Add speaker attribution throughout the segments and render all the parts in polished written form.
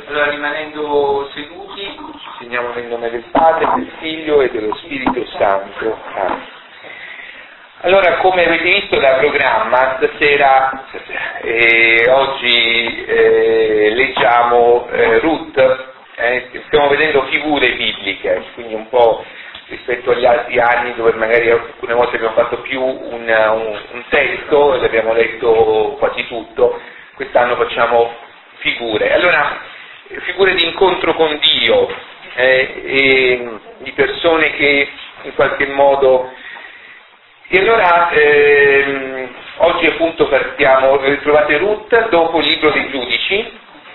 Speaker 1: Allora, rimanendo seduti, ci segniamo nel nome del Padre, del Figlio e dello Spirito Santo. Amen. Allora, come avete visto dal programma, stasera, oggi leggiamo Ruth, stiamo vedendo figure bibliche, quindi un po' rispetto agli altri anni dove magari alcune volte abbiamo fatto più un testo e l'abbiamo letto quasi tutto, quest'anno facciamo figure. Allora, figure di incontro con Dio, e di persone che in qualche modo... E allora, oggi appunto trovate Ruth dopo il libro dei giudici,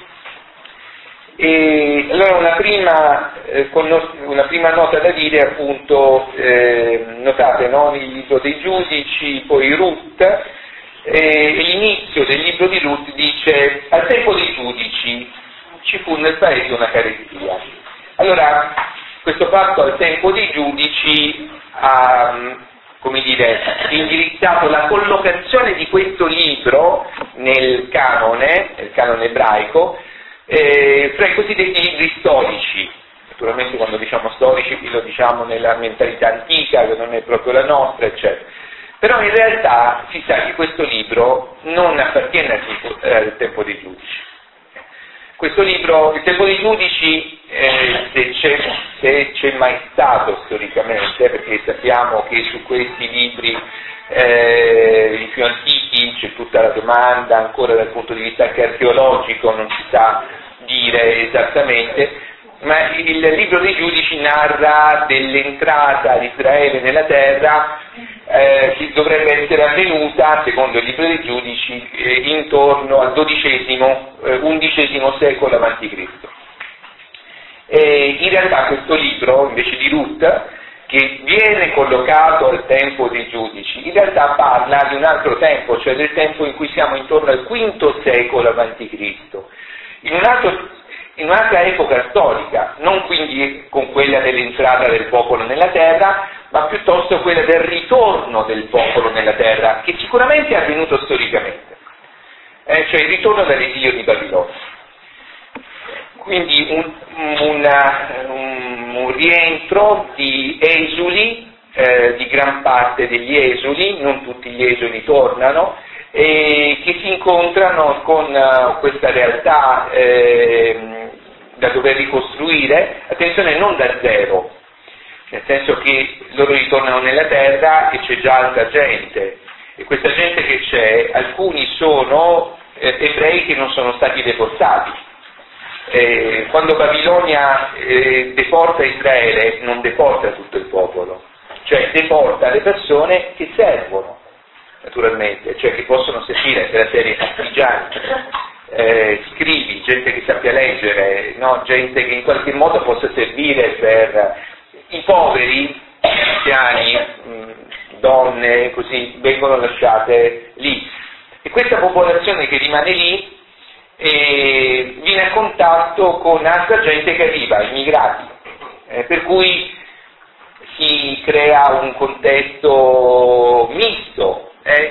Speaker 1: e allora una prima nota da dire appunto, notate, no? Il libro dei giudici, poi Ruth, e l'inizio del libro di Ruth dice: al tempo dei giudici ci fu nel paese una carestia. Allora, questo fatto al tempo dei giudici ha, come dire, indirizzato la collocazione di questo libro nel canone ebraico, fra i cosiddetti libri storici. Naturalmente quando diciamo storici lo diciamo nella mentalità antica, che non è proprio la nostra, eccetera. Però in realtà si sa che questo libro non appartiene al tempo dei giudici. Questo libro, il tempo dei giudici, se c'è mai stato storicamente, perché sappiamo che su questi libri, i più antichi, c'è tutta la domanda, ancora dal punto di vista anche archeologico non si sa dire esattamente, ma il libro dei giudici narra dell'entrata di Israele nella terra, che dovrebbe essere avvenuta, secondo il libro dei giudici, intorno al XI secolo a.C. In realtà questo libro, invece di Ruth, che viene collocato al tempo dei giudici, in realtà parla di un altro tempo, cioè del tempo in cui siamo intorno al V secolo a.C., in un'altra epoca storica, non quindi con quella dell'entrata del popolo nella terra, ma piuttosto quella del ritorno del popolo nella terra, che sicuramente è avvenuto storicamente, cioè il ritorno dall'esilio di Babilonia. Quindi un rientro di esuli, di gran parte degli esuli, non tutti gli esuli tornano, che si incontrano con questa realtà da dover ricostruire, attenzione, non da zero, nel senso che loro ritornano nella terra e c'è già altra gente, e questa gente che c'è, alcuni sono ebrei che non sono stati deportati. Quando Babilonia deporta Israele, non deporta tutto il popolo, cioè deporta le persone che servono, naturalmente, cioè che possono servire per la serie artigiani, scrivi, gente che sappia leggere, no? Gente che in qualche modo possa servire per i poveri, anziani, donne, così vengono lasciate lì. E questa popolazione che rimane lì viene a contatto con altra gente che arriva, immigrati, per cui si crea un contesto misto,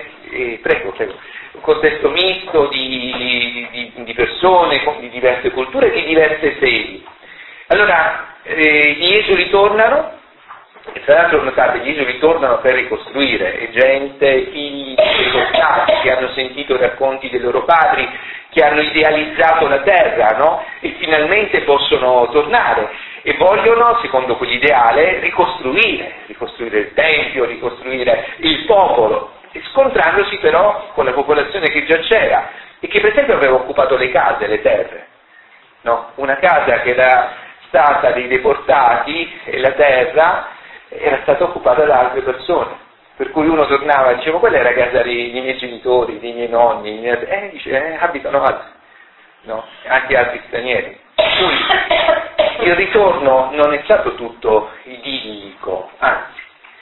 Speaker 1: un contesto misto di persone di diverse culture e di diverse sedi. Allora, gli esuli tornano, e tra l'altro notate, gli esuli tornano per ricostruire, e gente, figli deportati che hanno sentito racconti dei loro padri, che hanno idealizzato la terra, no? E finalmente possono tornare e vogliono, secondo quell'ideale, ricostruire il tempio, ricostruire il popolo, e scontrandosi però con la popolazione che già c'era e che per esempio aveva occupato le case, le terre, no? Una casa che era stata dei deportati e la terra era stata occupata da altre persone, per cui uno tornava e diceva: quella era la casa dei miei genitori, dei miei nonni, abitano altri, no? Anche altri stranieri. Quindi il ritorno non è stato tutto idillico, anzi,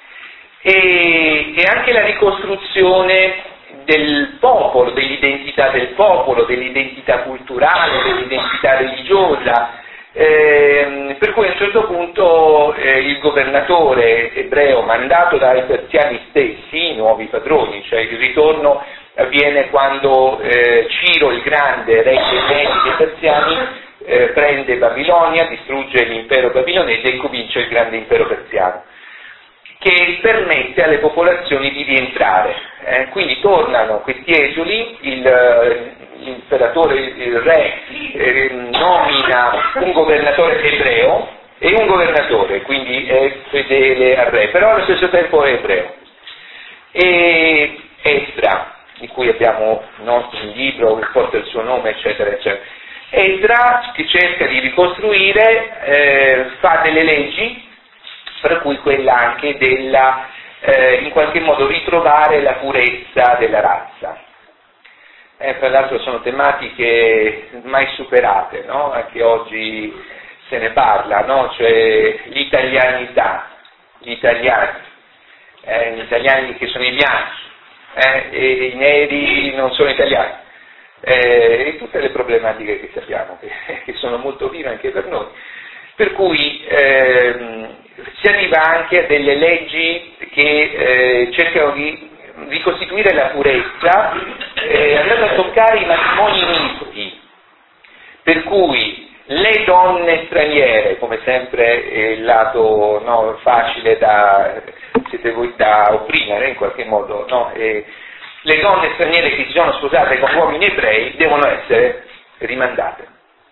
Speaker 1: e anche la ricostruzione del popolo, dell'identità del popolo, dell'identità culturale, dell'identità religiosa, per cui a un certo punto il governatore ebreo, mandato dai persiani stessi, i nuovi padroni, cioè il ritorno avviene quando Ciro il Grande, re dei Medi dei persiani, prende Babilonia, distrugge l'impero babilonese e comincia il grande impero persiano, che permette alle popolazioni di rientrare. Quindi tornano questi esuli, l'imperatore, il re, nomina un governatore ebreo e un governatore, quindi è fedele al re, però allo stesso tempo è ebreo. E Esdra, di cui abbiamo un libro che porta il suo nome, eccetera, eccetera. Esdra, che cerca di ricostruire, fa delle leggi, tra cui quella anche della, in qualche modo, ritrovare la purezza della razza. Tra l'altro sono tematiche mai superate, no? Anche oggi se ne parla, no? Cioè l'italianità, gli italiani che sono i bianchi, e i neri non sono italiani, e tutte le problematiche che sappiamo, che sono molto vive anche per noi. Per cui si arriva anche a delle leggi che cercano di ricostituire la purezza, andando a toccare i matrimoni misti, per cui le donne straniere, come sempre il lato facile da opprimere in qualche modo, le donne straniere che si sono sposate con uomini ebrei devono essere rimandate.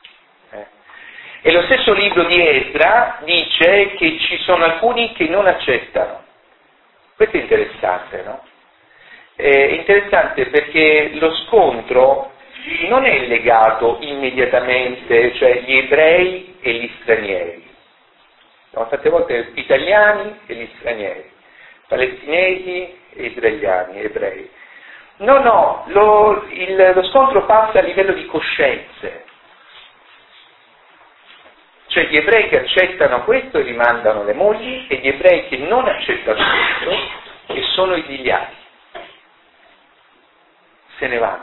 Speaker 1: E lo stesso libro di Esdra dice che ci sono alcuni che non accettano. Questo è interessante, no? È interessante perché lo scontro non è legato immediatamente, cioè gli ebrei e gli stranieri. Tante volte gli italiani e gli stranieri, palestinesi e israeliani, ebrei. No, lo scontro passa a livello di coscienze. Cioè gli ebrei che accettano questo e rimandano le mogli, e gli ebrei che non accettano questo e sono esiliati. Se ne vanno.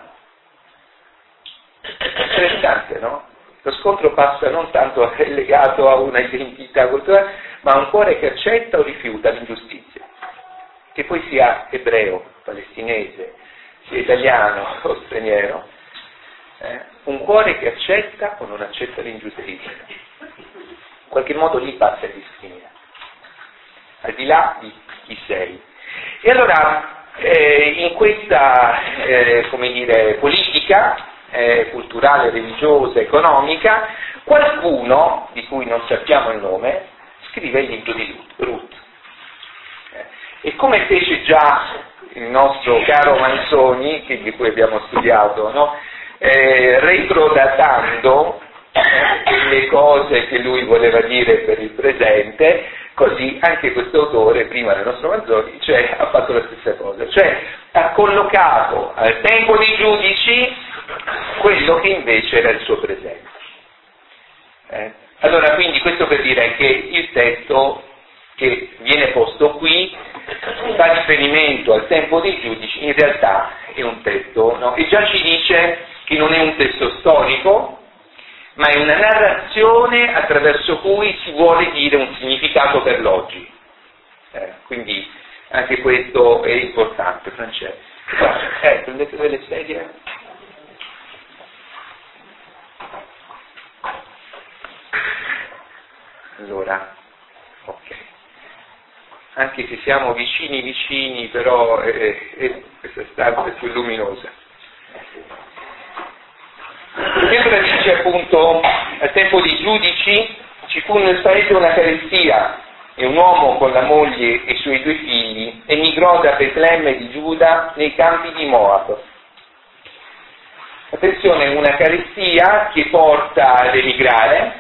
Speaker 1: È interessante, no? Lo scontro passa non tanto è legato a una identità culturale, ma a un cuore che accetta o rifiuta l'ingiustizia. Che poi sia ebreo, palestinese, sia italiano o straniero. Un cuore che accetta o non accetta l'ingiustizia. In qualche modo lì passa il discrimine, al di là di chi sei. E allora in questa politica culturale, religiosa, economica, qualcuno, di cui non sappiamo il nome, scrive il libro di Ruth. E come fece già il nostro caro Manzoni, di cui abbiamo studiato, no? Retrodatando le cose che lui voleva dire per il presente, così anche questo autore, prima del nostro Manzoni, ha fatto la stessa cosa, cioè ha collocato al tempo dei giudici quello che invece era il suo presente. Allora, quindi questo per dire che il testo che viene posto qui fa riferimento al tempo dei giudici, in realtà è un testo, no? E già ci dice che non è un testo storico, ma è una narrazione attraverso cui si vuole dire un significato per l'oggi. Quindi anche questo è importante, Francesco. Prendete delle sedie. Allora, ok. Anche se siamo vicini, però questa stanza è più luminosa. Sempre dice appunto, al tempo dei giudici ci fu nel paese una carestia, e un uomo con la moglie e i suoi 2 figli emigrò da Betlemme di Giuda nei campi di Moab. Attenzione, una carestia che porta ad emigrare,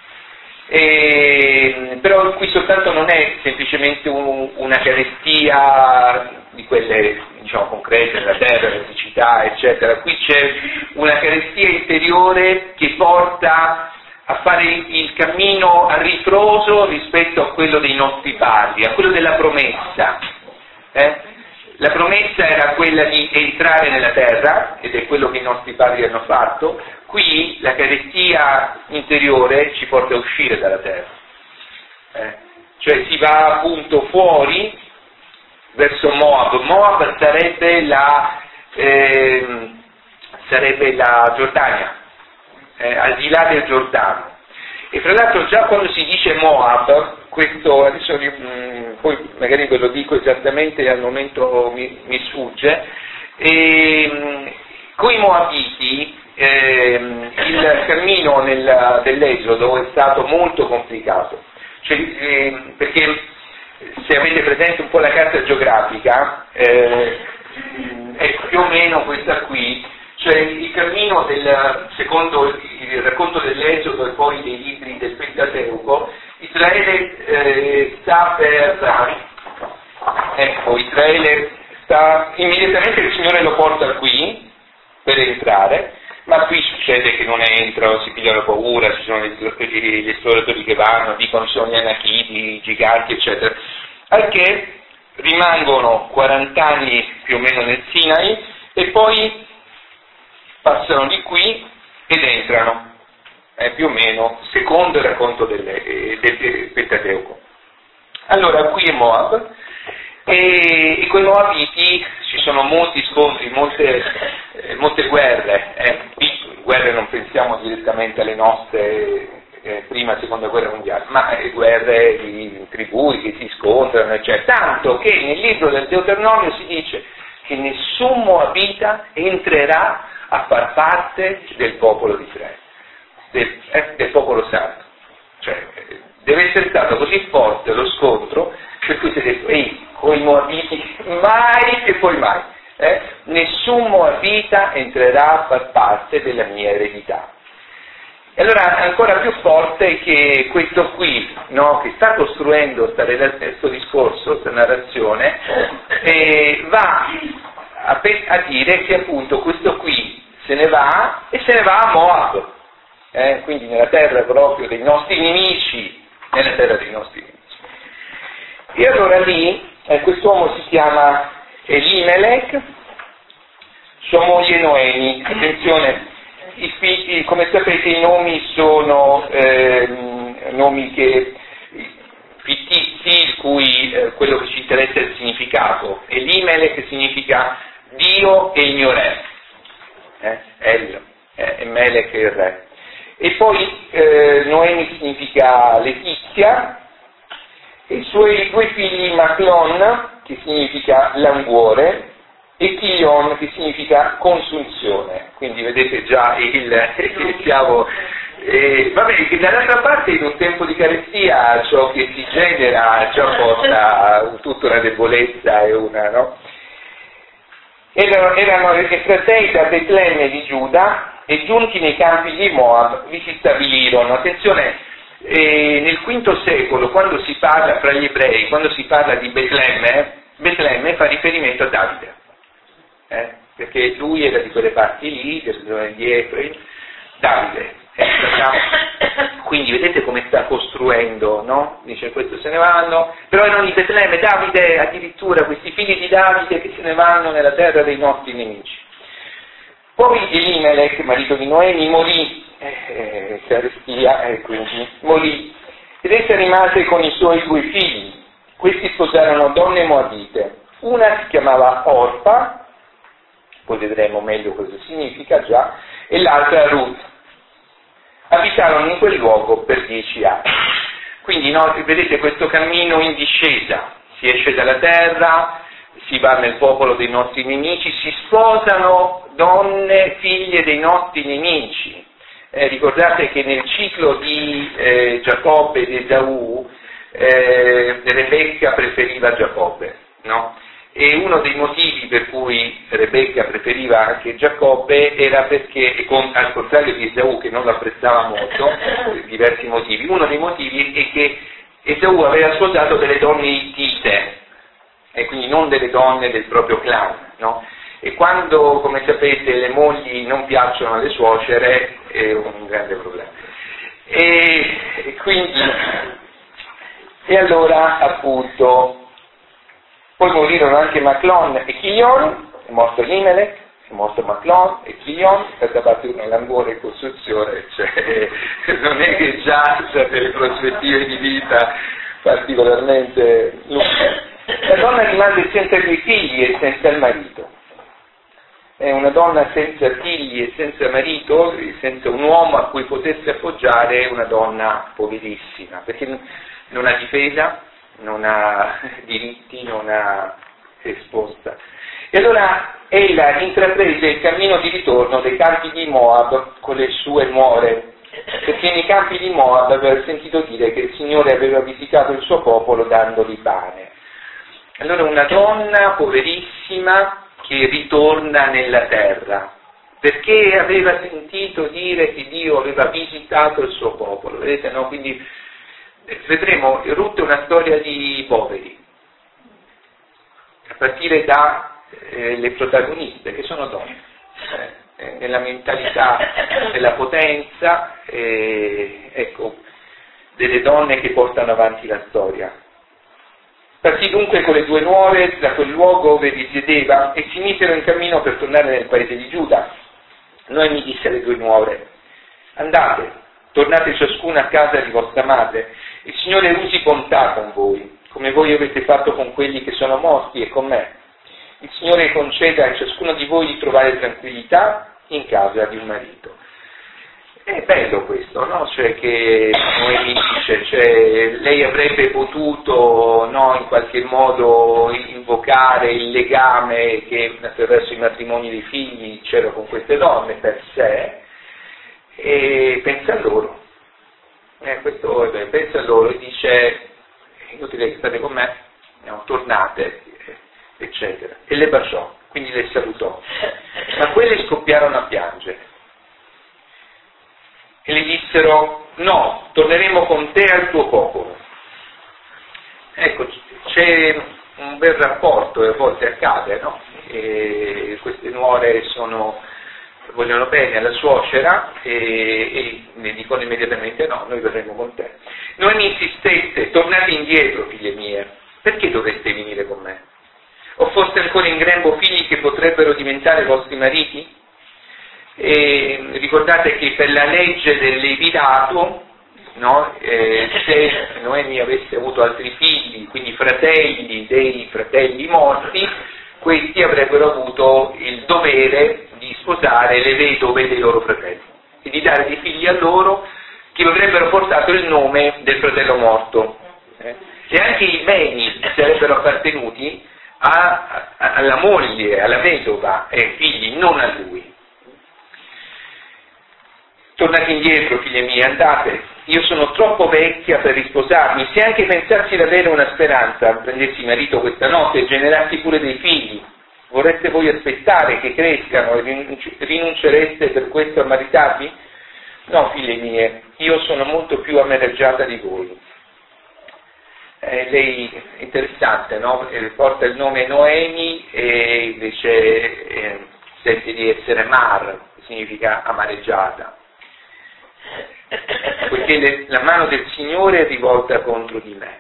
Speaker 1: però qui soltanto non è semplicemente una carestia di quelle concrete della terra, la siccità, eccetera. Qui c'è una carestia interiore che porta a fare il cammino a ritroso rispetto a quello dei nostri padri, a quello della promessa. La promessa era quella di entrare nella terra, ed è quello che i nostri padri hanno fatto. Qui la carestia interiore ci porta a uscire dalla terra. Cioè si va appunto fuori verso Moab. Moab sarebbe la Giordania, al di là del Giordano. E fra l'altro già quando si dice Moab, questo adesso poi magari ve lo dico esattamente, al momento mi sfugge, con i Moabiti il cammino dell'Esodo è stato molto complicato, cioè, perché se avete presente un po' la carta geografica, è più o meno questa qui, cioè il cammino secondo il racconto dell'Esodo e poi dei libri del Pentateuco, Israele Israele sta immediatamente, il Signore lo porta qui per entrare, ma qui succede che non entra, si pigliano paura, ci sono gli esploratori che vanno, dicono sono gli Anachiti, i giganti, eccetera, al che rimangono 40 anni più o meno nel Sinai e poi passano di qui ed entrano, più o meno, secondo il racconto del Pentateuco. Allora, qui è Moab, e con i Moabiti ci sono molti scontri, molte guerre, guerre non pensiamo direttamente alle nostre prima e seconda guerra mondiale, ma guerre di tribù che si scontrano, eccetera. Tanto che nel libro del Deuteronomio si dice che nessun Moabita entrerà a far parte del popolo di Israele, del popolo santo. Cioè, deve essere stato così forte lo scontro per cui si è detto, con i Moabiti mai e poi mai, nessun Moabita entrerà a far parte della mia eredità. E allora ancora più forte che questo qui, no, che sta costruendo questo discorso, questa narrazione, va a dire che appunto questo qui se ne va e se ne va a Moab, quindi nella terra proprio dei nostri nemici, nella terra dei nostri nemici. E allora lì quest'uomo si chiama Elimelech, sua moglie Noemi. Attenzione, i figli, come sapete i nomi sono nomi fittizi, il cui quello che ci interessa è il significato. Elimelech significa Dio e il mio re, e Melech è il re. E poi Noemi significa Letizia, e i suoi due figli Maclon, che significa languore, e Chilion, che significa consunzione. Quindi vedete già siamo. Vabbè, che dall'altra parte in un tempo di carestia ciò che si genera già porta tutta una debolezza e una, no? Erano estratei da Betlemme di Giuda e giunti nei campi di Moab vi si stabilirono. Attenzione, nel V secolo, quando si parla fra gli ebrei, quando si parla di Betlemme fa riferimento a Davide, perché lui era di quelle parti lì, di Efraim, Davide. Quindi vedete come sta costruendo, no? Dice questo se ne vanno, però erano di Betlemme, Davide, addirittura questi figli di Davide che se ne vanno nella terra dei nostri nemici. Poi Elimelech, marito di Noemi, morì, carestia, quindi morì, ed essa rimase con i suoi due figli. Questi sposarono donne moabite, una si chiamava Orpa, poi vedremo meglio cosa significa già, e l'altra Ruth. Abitarono in quel luogo per 10 anni. Quindi vedete questo cammino in discesa, si esce dalla terra, si va nel popolo dei nostri nemici, si sposano donne figlie dei nostri nemici. Ricordate che nel ciclo di Giacobbe ed Esaù Rebecca preferiva Giacobbe, no? E uno dei motivi per cui Rebecca preferiva anche Giacobbe era perché, al contrario di Esaù che non lo apprezzava molto, per diversi motivi, uno dei motivi è che Esaù aveva sposato delle donne ittite, e quindi non delle donne del proprio clan, no? E quando, come sapete, le mogli non piacciono alle suocere è un grande problema. E allora, appunto, poi morirono anche Maclon e Chilion, è morto Elimelech, è morto Maclon e Chilion, da parte uno languore e costruzione, cioè non è che già per le prospettive di vita particolarmente lunghe. La donna rimase senza i due figli e senza il marito. è una donna senza figli e senza marito, senza un uomo a cui potesse appoggiare, è una donna poverissima, perché non ha difesa, non ha diritti, non ha esposta. E allora ella intraprese il cammino di ritorno dai campi di Moab con le sue nuore, perché nei campi di Moab aveva sentito dire che il Signore aveva visitato il suo popolo dandogli pane. Allora una donna poverissima che ritorna nella terra, perché aveva sentito dire che Dio aveva visitato il suo popolo, vedete, no? Quindi vedremo, Ruth è una storia di poveri, a partire dalle protagoniste, che sono donne, nella mentalità della potenza, ecco, delle donne che portano avanti la storia. Partì dunque con le due nuore da quel luogo dove risiedeva e si misero in cammino per tornare nel paese di Giuda. Noemi disse alle due nuore: andate, tornate ciascuna a casa di vostra madre, il Signore usi bontà con voi, come voi avete fatto con quelli che sono morti e con me. Il Signore conceda a ciascuno di voi di trovare tranquillità in casa di un marito. È bello questo, no? Cioè che Noemi dice, cioè, lei avrebbe potuto, no, in qualche modo invocare il legame che attraverso i matrimoni dei figli c'era con queste donne per sé, e pensa a loro. Pensa a loro e dice: è inutile che state con me, no, tornate, eccetera. E le baciò, quindi le salutò. Ma quelle scoppiarono a piangere. E le dissero: no, torneremo con te al tuo popolo. Ecco, c'è un bel rapporto, e a volte accade, no? E queste nuore vogliono bene alla suocera e ne dicono immediatamente: no, noi verremo con te. Noemi insistette: tornate indietro, figlie mie, perché dovreste venire con me? O foste ancora in grembo figli che potrebbero diventare vostri mariti? E ricordate che per la legge del levitato, no, se Noemi avesse avuto altri figli, quindi fratelli dei fratelli morti, questi avrebbero avuto il dovere di sposare le vedove dei loro fratelli e di dare dei figli a loro che avrebbero portato il nome del fratello morto. E anche i beni sarebbero appartenuti alla moglie, alla vedova e figli, non a lui. Tornate indietro, figlie mie, andate, io sono troppo vecchia per risposarmi, se anche pensassi di avere una speranza, prendessi marito questa notte e generassi pure dei figli, vorreste voi aspettare che crescano e rinuncereste per questo a maritarvi? No, figlie mie, io sono molto più amareggiata di voi. Lei è interessante, no? Porta il nome Noemi e invece sente di essere Mar, che significa amareggiata. Poiché la mano del Signore è rivolta contro di me.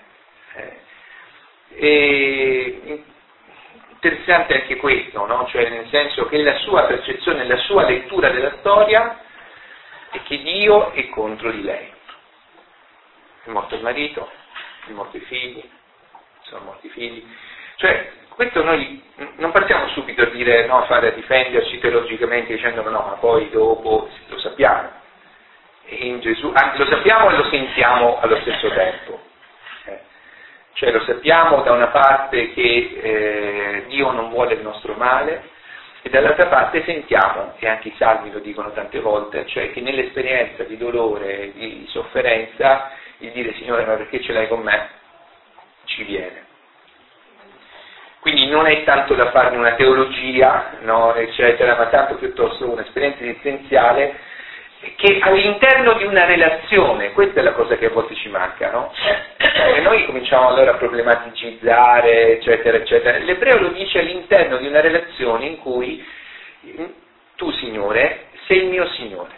Speaker 1: Interessante anche questo, no? Cioè nel senso che la sua percezione, la sua lettura della storia è che Dio è contro di lei. È morto il marito, sono morti i figli. Cioè, questo noi non partiamo subito a dire, no, a difenderci teologicamente dicendo no, ma poi dopo lo sappiamo. In Gesù, lo sappiamo e lo sentiamo allo stesso tempo. Cioè lo sappiamo da una parte che Dio non vuole il nostro male e dall'altra parte sentiamo, e anche i salmi lo dicono tante volte, cioè che nell'esperienza di dolore, di sofferenza, il dire Signore ma perché ce l'hai con me, ci viene. Quindi non è tanto da farne una teologia, no, eccetera, ma tanto piuttosto un'esperienza esistenziale che all'interno di una relazione, questa è la cosa che a volte ci manca, no? E noi cominciamo allora a problematizzare, eccetera, eccetera. L'ebreo lo dice all'interno di una relazione in cui tu, Signore, sei il mio Signore.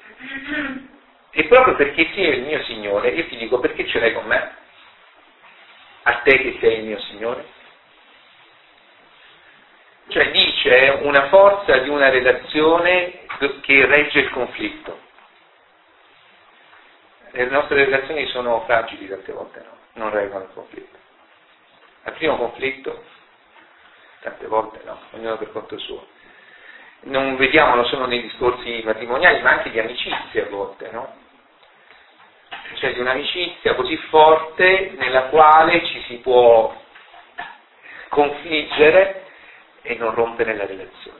Speaker 1: E proprio perché sei il mio Signore, io ti dico perché ce l'hai con me? A te che sei il mio Signore? Cioè dice una forza di una relazione che regge il conflitto. Le nostre relazioni sono fragili tante volte, no? Non reggono il conflitto. Al primo conflitto, tante volte no, ognuno per conto suo. non vediamo non solo nei discorsi matrimoniali, ma anche di amicizie a volte, no? Cioè di un'amicizia così forte nella quale ci si può confliggere e non rompere la relazione.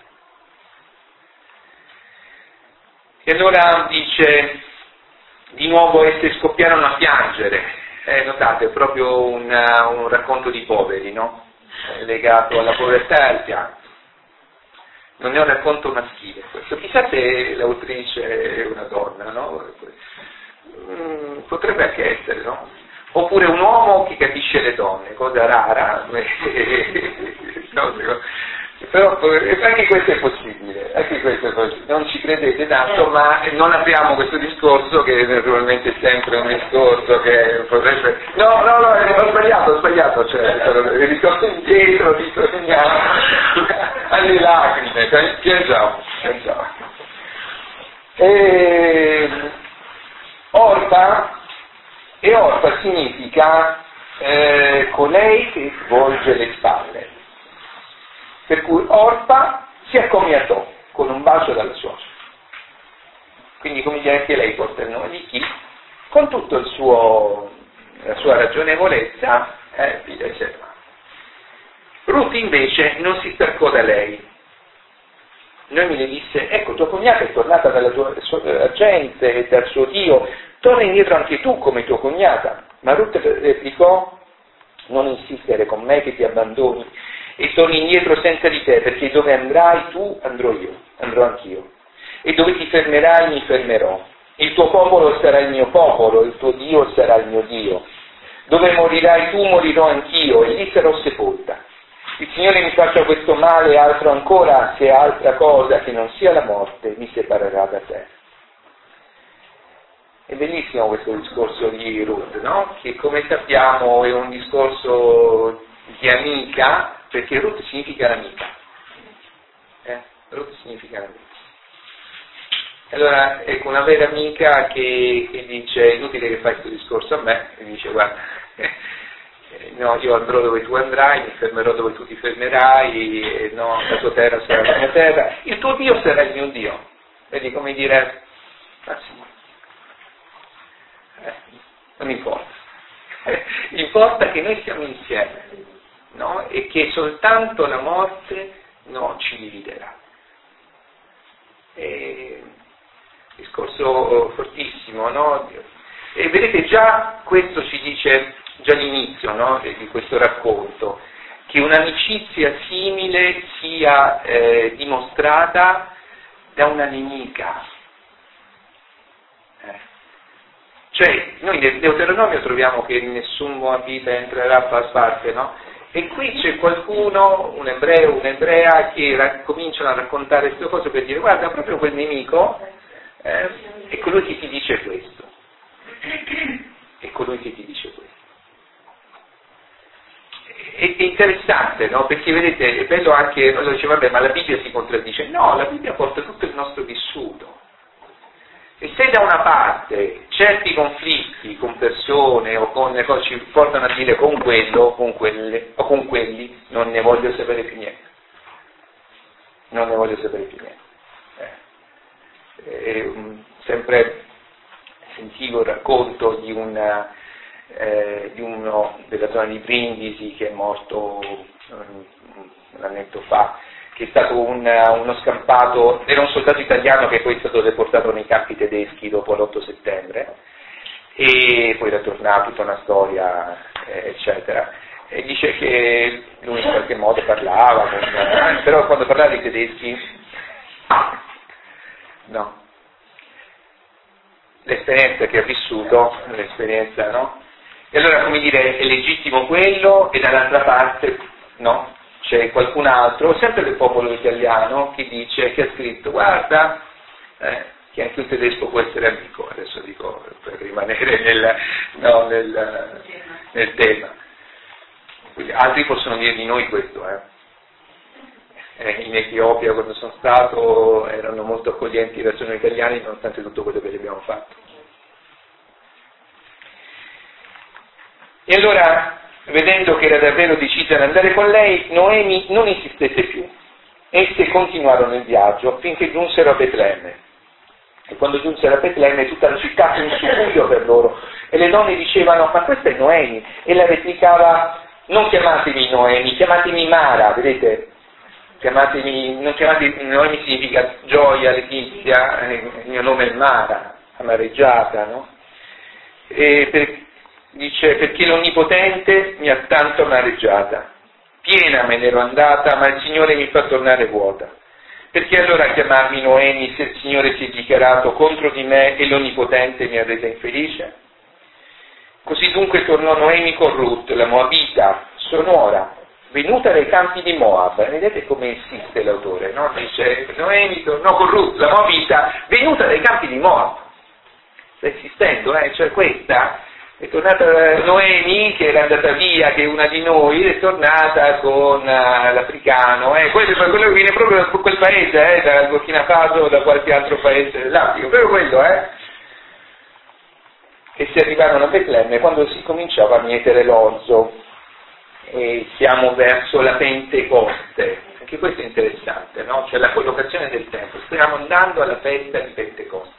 Speaker 1: E allora dice, di nuovo essi scoppiarono a piangere. Notate, è proprio un racconto di poveri, no? Legato alla povertà e al pianto. Non è un racconto maschile questo. Chissà se l'autrice è una donna, no? Potrebbe anche essere, no? Oppure un uomo che capisce le donne, cosa rara. No, però anche questo è possibile, non ci credete tanto, ma non apriamo questo discorso che naturalmente è sempre un discorso che potrebbe... No, ho sbagliato, cioè, ritorno indietro, ritorniamo alle lacrime, piangiamo. Orpa significa colei che volge le spalle. Per cui Orpa si accomiatò con un bacio dalla suocera. Quindi, come dire, anche lei porta il nome di chi? Con tutta la sua ragionevolezza, figlia di Serva. Ruth invece non si staccò da lei. Noemi le disse, ecco, tua cognata è tornata dalla tua gente e dal suo Dio, torna indietro anche tu come tua cognata. Ma Ruth replicò, non insistere con me che ti abbandoni e torni indietro senza di te, perché dove andrai tu andrò anch'io, e dove ti fermerai mi fermerò, il tuo popolo sarà il mio popolo, il tuo Dio sarà il mio Dio, dove morirai tu morirò anch'io, e lì sarò sepolta. Il Signore mi faccia questo male e altro ancora, se altra cosa che non sia la morte mi separerà da te. È bellissimo questo discorso di Ruth, no? Che come sappiamo è un discorso di amica, perché Ruth significa l'amica. Ruth significa l'amica. Allora, ecco, una vera amica che dice, è inutile che fai questo discorso a me, e dice, guarda, no, io andrò dove tu andrai, mi fermerò dove tu ti fermerai, no, la tua terra sarà la mia terra, il tuo Dio sarà il mio Dio. Vedi, come dire, non importa. Importa che noi siamo insieme, no? E che soltanto la morte ci dividerà. Discorso fortissimo, no? E vedete, già questo ci dice, già l'inizio, no? Di questo racconto, che un'amicizia simile sia dimostrata da una nemica. Cioè, noi nel Deuteronomio troviamo che nessun moabita entrerà a far parte, no? E qui c'è qualcuno, un ebreo, un'ebrea, che cominciano a raccontare queste cose per dire, guarda, proprio quel nemico è colui che ti dice questo. È colui che ti dice questo. È interessante, no? Perché vedete, è bello anche, allora dice, vabbè, ma la Bibbia si contraddice. No, la Bibbia porta tutto il nostro vissuto. E se da una parte certi conflitti con persone o con cose ci portano a dire con quello, con quelle o con quelli, non ne voglio sapere più niente. Non ne voglio sapere più niente. Sempre sentivo il racconto di uno della zona di Brindisi che è morto un annetto fa, che è stato uno scampato, era un soldato italiano che poi è stato deportato nei campi tedeschi dopo l'8 settembre e poi era tornato, tutta una storia, eccetera. E dice che lui in qualche modo parlava, però quando parlava dei tedeschi, no. L'esperienza che ha vissuto, l'esperienza, no? E allora, come dire, è legittimo quello e dall'altra parte, no? C'è qualcun altro, sempre del popolo italiano, che dice, che ha scritto, guarda, che anche un tedesco può essere amico, adesso dico per rimanere nel tema. Quindi, altri possono dire di noi questo, in Etiopia quando sono stato erano molto accoglienti verso noi italiani nonostante tutto quello che gli abbiamo fatto. E allora, vedendo che era davvero decisa ad andare con lei, Noemi non insistette più, Esse continuarono il viaggio finché giunsero a Betlemme. E quando giunsero a Betlemme tutta la città fu un subbuglio per loro. E le donne dicevano: ma questa è Noemi. E la replicava: non chiamatemi Noemi, chiamatemi Mara, vedete? Non chiamatemi Noemi, significa gioia, letizia, il mio nome è Mara, amareggiata, no? Dice: perché l'Onnipotente mi ha tanto amareggiata. Piena me ne ero andata, ma il Signore mi fa tornare vuota. Perché allora chiamarmi Noemi se il Signore si è dichiarato contro di me e l'Onnipotente mi ha resa infelice? Così dunque tornò Noemi con Ruth, la Moabita, sua nuora, venuta dai campi di Moab. Vedete come insiste l'autore, no? Dice: Noemi tornò con Ruth, la Moabita, venuta dai campi di Moab. Sta insistendo, cioè questa è tornata Noemi, che era andata via, che è una di noi, è tornata con l'africano, quello che viene proprio da quel paese, dal Burkina Faso o da qualche altro paese dell'Africa, proprio quello, E si arrivarono a Betlemme quando si cominciava a mietere l'orzo, e siamo verso la Pentecoste, anche questo è interessante, no? Cioè la collocazione del tempo, stiamo andando alla festa di Pentecoste.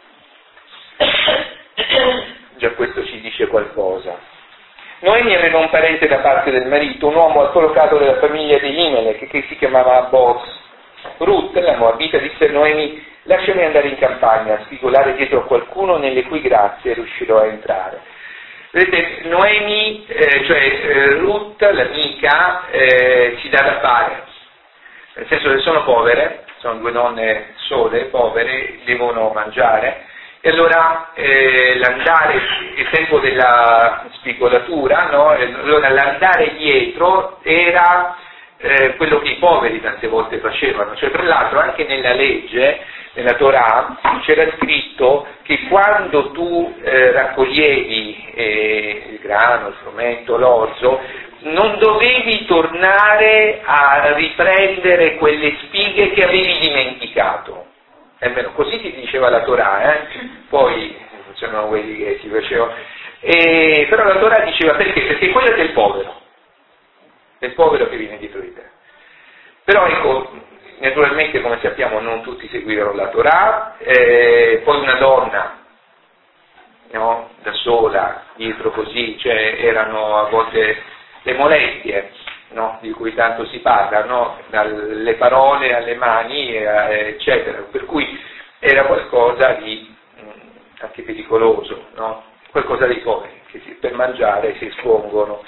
Speaker 1: Già questo ci dice qualcosa. Noemi aveva un parente da parte del marito, un uomo alcolocato della famiglia di Elimelech, che si chiamava Boaz. Ruth, la Moabita, disse a Noemi: lasciami andare in campagna a spigolare dietro a qualcuno nelle cui grazie riuscirò a entrare. Vedete, Noemi, Ruth, l'amica, si dà da fare, nel senso che sono povere, sono due donne sole, povere, devono mangiare. E allora il tempo della spigolatura, no? Allora l'andare dietro era quello che i poveri tante volte facevano. Cioè, tra l'altro, anche nella legge, nella Torah, c'era scritto che quando tu raccoglievi il grano, il frumento, l'orzo, non dovevi tornare a riprendere quelle spighe che avevi dimenticato. Almeno così ti diceva la Torah, Poi c'erano quelli che si facevano. Però la Torah diceva perché? Perché quello è del povero che viene dietro di te. Però ecco, naturalmente, come sappiamo, non tutti seguirono la Torah, poi una donna, no? Da sola, dietro così, cioè erano a volte le molestie, no? Di cui tanto si parla, no? Dalle parole alle mani, eccetera, per cui era qualcosa di anche pericoloso, no? Qualcosa dei poveri che per mangiare si espongono.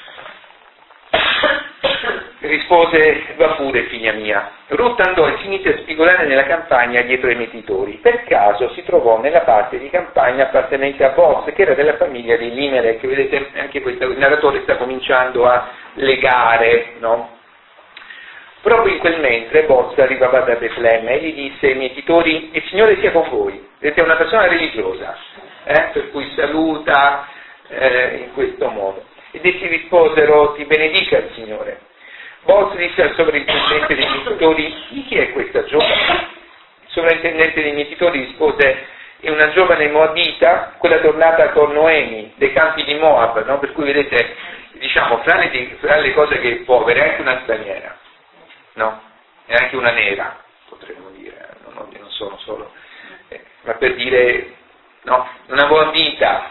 Speaker 1: Rispose: va pure, figlia mia. Ruth andò e si iniziò a spigolare nella campagna dietro ai mietitori. Per caso si trovò nella parte di campagna appartenente a Boaz, che era della famiglia di Elimelech. Vedete, anche questo, il narratore sta cominciando a legare, no? Proprio in quel mentre Boaz arrivava da Betlemme e gli disse ai mietitori: il Signore sia con voi. Vedete, è una persona religiosa, per cui saluta in questo modo. Ed essi risposero: ti benedica il Signore. Boaz disse al sovrintendente dei mietitori: di chi è questa giovane? Il sovrintendente dei mietitori rispose: è una giovane moabita, quella tornata con Noemi, dei campi di Moab, no? Per cui vedete, diciamo, fra le cose che è povera è anche una straniera, no? È anche una nera, potremmo dire, non sono solo, ma per dire, no, una moabita,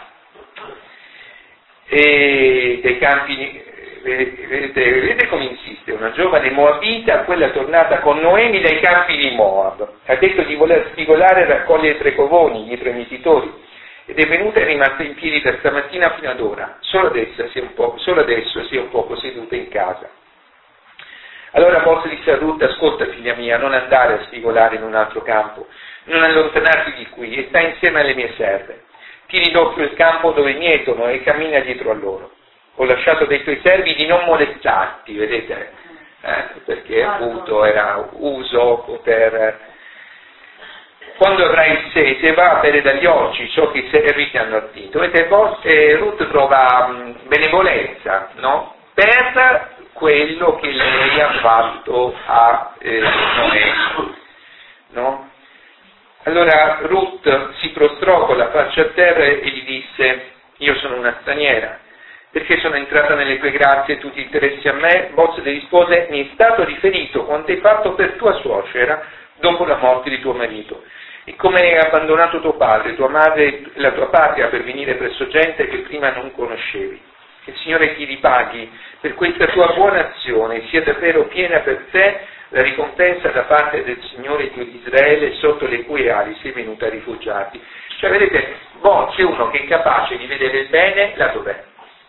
Speaker 1: e dei campi, vedete come insiste, una giovane moabita, quella tornata con Noemi dai campi di Moab, ha detto di voler spigolare e raccogliere 3 covoni dietro ai mietitori, ed è venuta e rimasta in piedi da stamattina fino ad ora, solo adesso si è un poco seduta in casa. Allora Boaz disse a Ruth: ascolta, figlia mia, non andare a spigolare in un altro campo, non allontanarti di qui, e stai insieme alle mie serve. Tieni d'occhio il campo dove mietono e cammina dietro a loro. Ho lasciato dei tuoi servi di non molestarti, vedete? Perché appunto era uso poter... Quando avrai sete, va a bere dagli orci ciò che i servi ti hanno ardito. Vedete, Ruth trova benevolenza, no? Per quello che lei ha fatto a Noemi, no? Allora Ruth si prostrò con la faccia a terra e gli disse: io sono una straniera perché sono entrata nelle tue grazie e tu ti interessi a me? Boaz le rispose: mi è stato riferito quanto hai fatto per tua suocera dopo la morte di tuo marito, e come hai abbandonato tuo padre, tua madre e la tua patria per venire presso gente che prima non conoscevi. Che il Signore ti ripaghi per questa tua buona azione, sia davvero piena per te la ricompensa da parte del Signore Dio di Israele, sotto le cui ali sei venuta a rifugiarti. Cioè, vedete, Boaz è uno che è capace di vedere il bene là dov'è,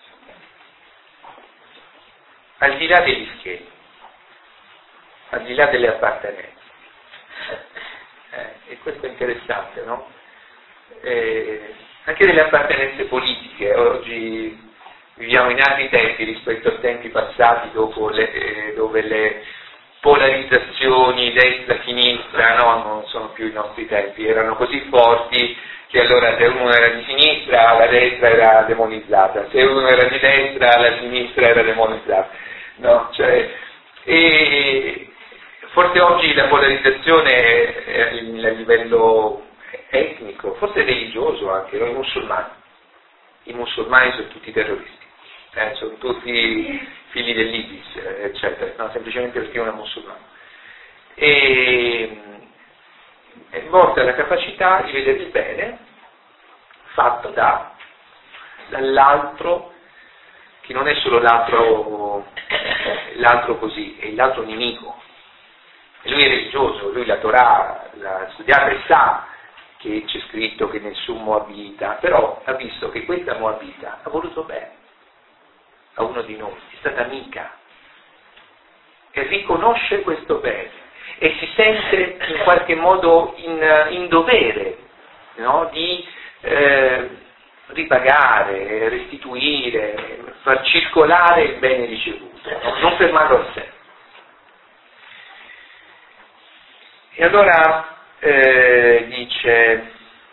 Speaker 1: al di là degli schemi, al di là delle appartenenze. E questo è interessante, no? Anche delle appartenenze politiche. Oggi viviamo in altri tempi rispetto ai tempi passati, dove le polarizzazioni destra-sinistra non sono più i nostri tempi, erano così forti che allora se uno era di sinistra la destra era demonizzata, se uno era di destra la sinistra era demonizzata. No? E forse oggi la polarizzazione è a livello etnico, forse religioso anche, no? I musulmani sono tutti terroristi, sono tutti figli dell'ISIS, eccetera, no? Semplicemente perché uno è musulmano. E Boaz ha la capacità di vedere il bene fatto dall'altro, che non è solo l'altro così, è l'altro nemico. E lui è religioso, lui la Torah l'ha studiata e sa che c'è scritto che nessun Moabita, però ha visto che questa Moabita ha voluto bene a uno di noi, è stata amica, e riconosce questo bene e si sente in qualche modo in dovere, no? Di ripagare, restituire, far circolare il bene ricevuto, no? Non fermarlo a sé. E allora dice,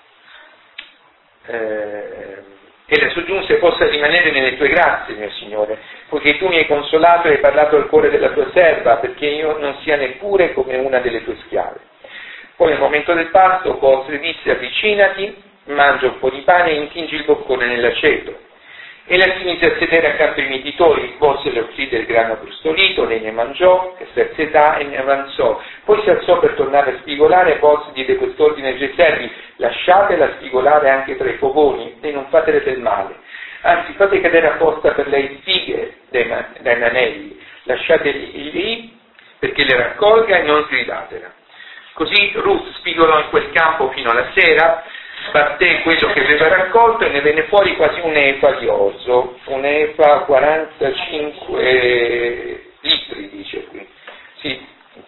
Speaker 1: ella soggiunse: possa rimanere nelle tue grazie, mio Signore, poiché tu mi hai consolato e hai parlato al cuore della tua serva, perché io non sia neppure come una delle tue schiave. Poi nel momento del pasto Boaz le disse: avvicinati, mangia un po' di pane e intingi il boccone nell'aceto. Ella si mise a sedere accanto ai mietitori, Boaz le offrì del grano brustolito, lei ne mangiò, che sazietà, e ne avanzò. Poi si alzò per tornare a spigolare, e Boaz diede quest'ordine ai suoi servi: lasciatela spigolare anche tra i fogoni e non fatele del male. Anzi, fate cadere apposta per lei spighe dai manelli, lasciateli lì perché le raccolga e non gridatela. Così Ruth spigolò in quel campo fino alla sera, batté quello che aveva raccolto e ne venne fuori quasi un efa di orzo, un efa 45 litri, dice qui. Sì,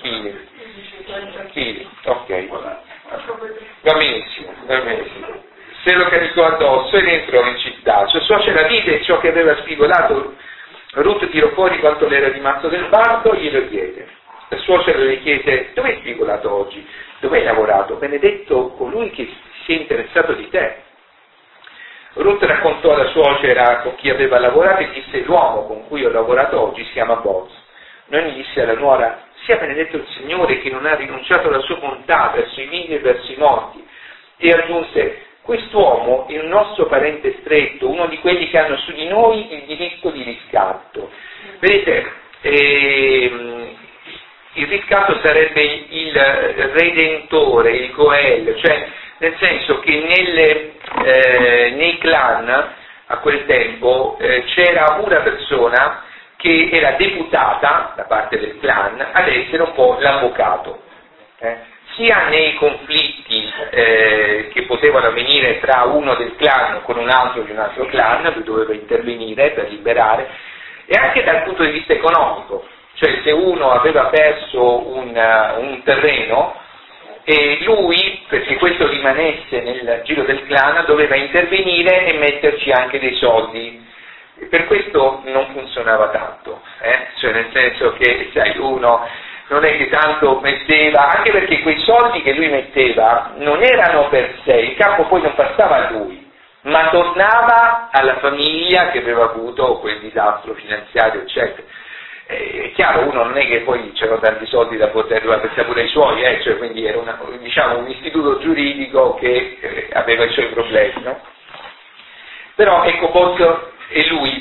Speaker 1: chili, ok. Va benissimo. Se lo caricò addosso ed entrò in città. Sua suocera vide ciò che aveva spigolato. Ruth tirò fuori quanto le era rimasto del barco e glielo diede. La suocera le chiese: dove hai spigolato oggi? Dove hai lavorato? Benedetto colui che si è interessato di te. Ruth raccontò alla suocera con chi aveva lavorato e disse: l'uomo con cui ho lavorato oggi si chiama Boaz. Noemi disse alla nuora: sia benedetto il Signore che non ha rinunciato alla sua bontà verso i vivi e verso i morti. E aggiunse: quest'uomo è un nostro parente stretto, uno di quelli che hanno su di noi il diritto di riscatto. Vedete, il riscatto sarebbe il redentore, il Goel, cioè nel senso che nei clan a quel tempo c'era una persona che era deputata da parte del clan ad essere un po' l'avvocato, sia nei conflitti che potevano avvenire tra uno del clan con un altro di un altro clan, lui doveva intervenire per liberare, e anche dal punto di vista economico. Cioè se uno aveva perso un terreno e lui, perché questo rimanesse nel giro del clan, doveva intervenire e metterci anche dei soldi. Per questo non funzionava tanto, cioè nel senso che sai, uno non è che tanto metteva, anche perché quei soldi che lui metteva non erano per sé, il campo poi non passava a lui, ma tornava alla famiglia che aveva avuto quel disastro finanziario, eccetera. È chiaro, uno non è che poi c'erano tanti soldi da poter pensare pure ai suoi, cioè, quindi era un istituto giuridico che aveva i suoi problemi, no? Però ecco, Boaz e lui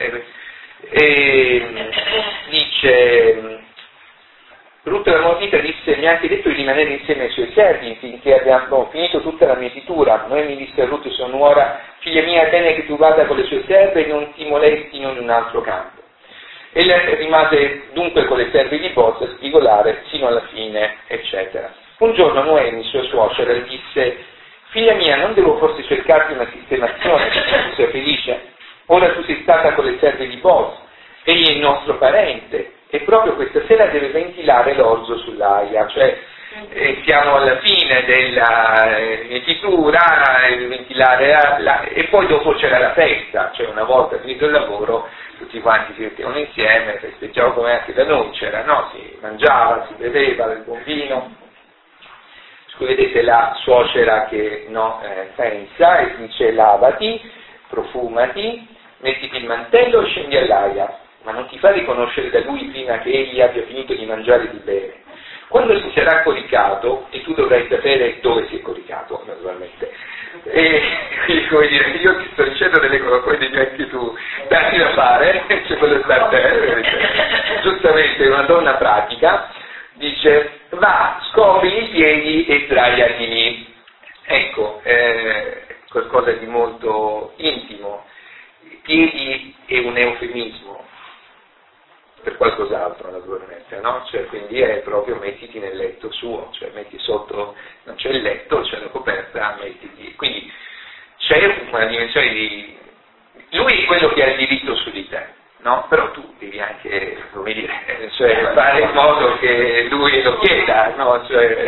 Speaker 1: dice, Ruth la Moabita disse: mi ha anche detto di rimanere insieme ai suoi servi finché abbiamo finito tutta la mietitura. Noemi disse a Ruth sua nuora: figlia mia, è bene che tu vada con le sue serve e non ti molestino in un altro campo. E lei rimase dunque con le serve di Boaz a spigolare sino alla fine, eccetera. Un giorno Noemi, sua suocera, le disse: figlia mia, non devo forse cercarti una sistemazione perché tu sia felice? Ora tu sei stata con le serve di Boaz, egli è il nostro parente, e proprio questa sera deve ventilare l'orzo sull'aia, cioè siamo alla fine della mietitura, ventilare e poi dopo c'era la festa, cioè una volta finito il lavoro tutti quanti si mettevano insieme, festeggiavano come anche da noi c'era, no? Si mangiava, si beveva del buon vino. Vedete la suocera che pensa e dice: lavati, profumati, mettiti il mantello e scendi all'aia, ma non ti fa riconoscere da lui prima che egli abbia finito di mangiare e di bere. Quando si sarà coricato, e tu dovrai sapere dove si è coricato, naturalmente, e quindi, come dire, io ti sto dicendo delle cose, poi devi anche tu darti da fare, c'è quello sta a te, giustamente una donna pratica, dice: va, scopri i piedi e sdraiati. Ecco, qualcosa di molto intimo. I piedi è un eufemismo per qualcos'altro, naturalmente, no? Cioè, quindi è proprio mettiti nel letto suo, cioè metti sotto, non c'è il letto, c'è la coperta, mettiti. Quindi c'è una dimensione di... Lui è quello che ha il diritto su di te, no? Però tu devi anche, come dire, cioè, fare in modo che lui lo chieda, no?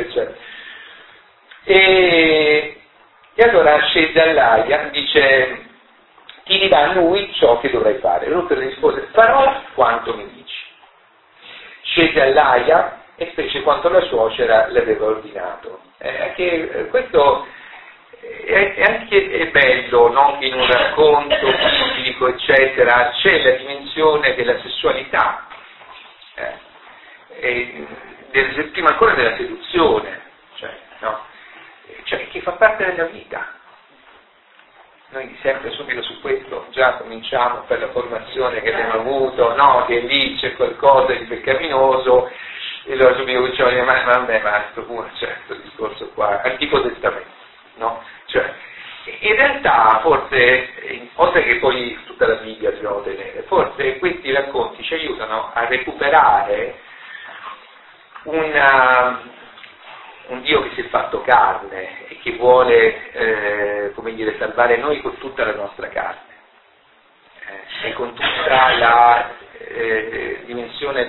Speaker 1: E allora scese all'aia, dice: ti dirà lui ciò che dovrai fare. Ruth rispose: farò quanto mi dici. Scese all'aia e fece quanto la suocera le aveva ordinato. Questo è bello, no? Che in un racconto biblico, eccetera, c'è la dimensione della sessualità, prima ancora della seduzione, cioè che fa parte della vita. Noi sempre subito su questo già cominciamo per la formazione che abbiamo avuto, no? Che lì c'è qualcosa di peccaminoso, e allora subito cominciamo a dire: ma questo pure, questo discorso qua, Antico Testamento, no? Cioè, in realtà forse, oltre che poi tutta la Bibbia dobbiamo tenere, forse questi racconti ci aiutano a recuperare un Dio che si è fatto carne e che vuole, salvare noi con tutta la nostra carne e con tutta la dimensione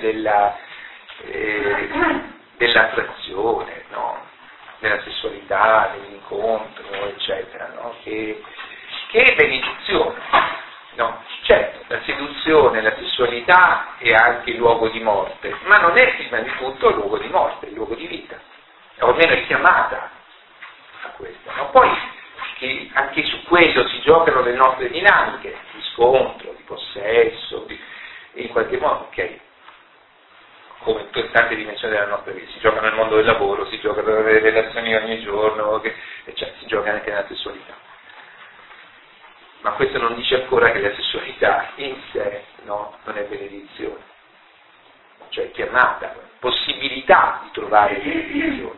Speaker 1: dell'attrazione, no? Della sessualità, dell'incontro, eccetera, no? Che è benedizione, no? Certo, la seduzione, la sessualità è anche luogo di morte, ma non è prima di tutto luogo di morte, è luogo di vita, o almeno è chiamata a questo, no? Poi che anche su quello si giocano le nostre dinamiche di scontro, di possesso, in qualche modo, ok, come in tante dimensioni della nostra vita, si gioca nel mondo del lavoro, si gioca nelle relazioni ogni giorno, si gioca anche nella sessualità. Ma questo non dice ancora che la sessualità in sé, no, non è benedizione, cioè chiamata, possibilità di trovare benedizione.